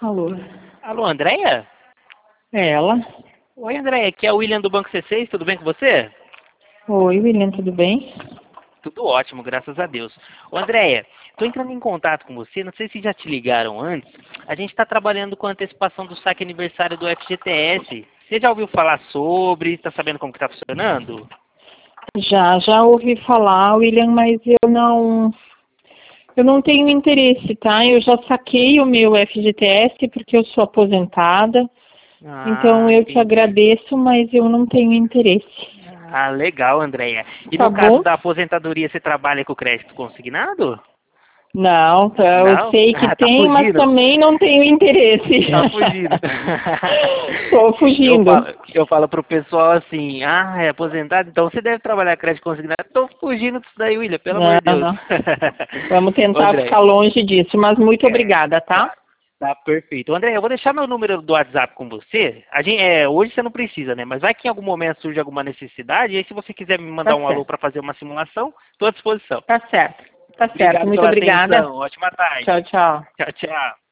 Alô? Alô, Andréia? É ela? Oi, Andréia, aqui é o William do Banco C6, tudo bem com você? Oi, William, tudo bem? Tudo ótimo, graças a Deus. Ô, Andréia, estou entrando em contato com você, não sei se já te ligaram antes, a gente está trabalhando com a antecipação do saque aniversário do FGTS. Você já ouviu falar sobre, está sabendo como que está funcionando? Já ouvi falar, William, mas eu não tenho interesse, tá? Eu já saquei o meu FGTS porque eu sou aposentada, então Ah, eu te entendi. agradeço, mas eu não tenho interesse. Ah, legal, Andréia. E Tá no caso bom? da aposentadoria, você trabalha com crédito consignado? Não, eu Não? sei que Ah, tá tem, mas fugindo. também não tenho interesse. Tá fugindo. Tô Eu fugindo. falo, eu falo pro pessoal assim, ah, é aposentado, então você deve trabalhar crédito consignado. Tô fugindo disso daí, William, pelo amor Não, de Deus. não. Vamos Ô, tentar André, ficar longe disso, mas muito é, obrigada, tá? tá perfeito. André, eu vou deixar meu número do WhatsApp com você. Hoje você não precisa, né? Mas vai que em algum momento surge alguma necessidade, e aí se você quiser me Tá mandar um alô certo. para fazer uma simulação, estou à disposição. Tá certo. Tá certo. Obrigado Muito pela obrigada. atenção, ótima tarde. Tchau, tchau. Tchau, tchau.